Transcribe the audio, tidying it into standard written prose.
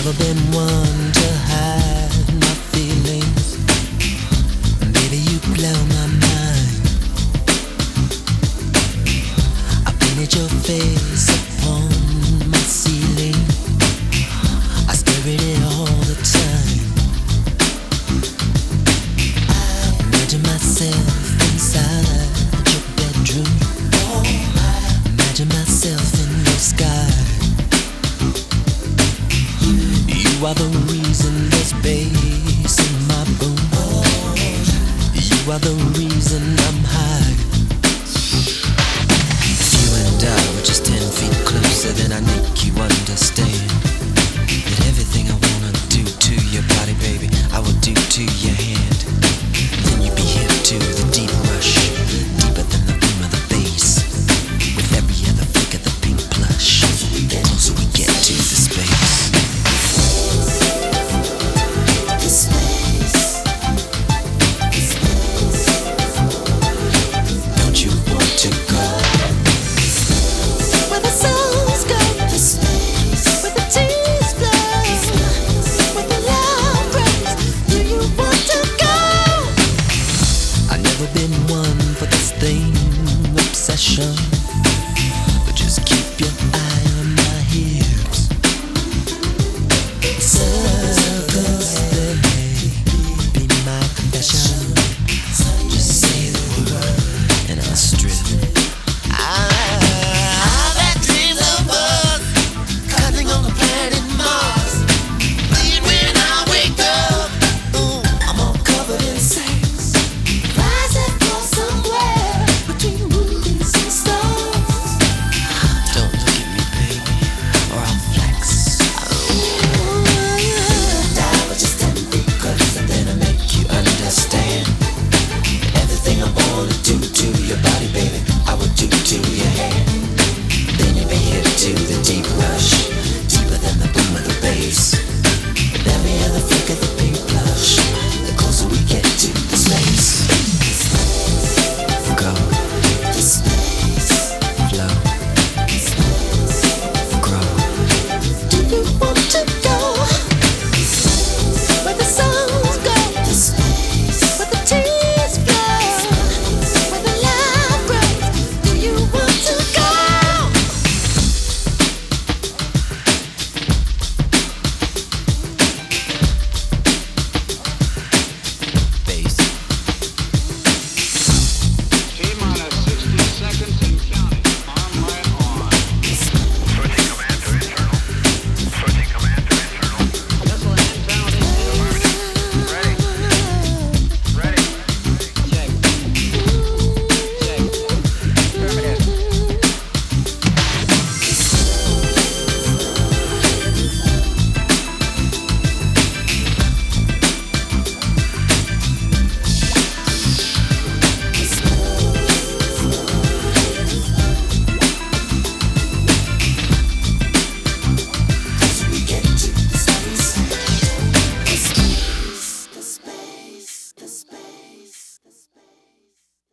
never been one to hide my feelings. Baby, you blow my mind. I painted your face upon my ceiling. I stare at it all the time. Imagine myself inside your bedroom. Imagine myself in your sky. You are the reason there's bass in my bones. You are the reason I'm high. If you and I were just 10 feet closer, then I make you understand that everything I wanna do to your body, baby, I will do to your hand. Then you'd be hip to the deep rush, deeper than the boom of the bass. With every other flick of the pink plush, the closer we get to the space. Been one for this thing, obsession.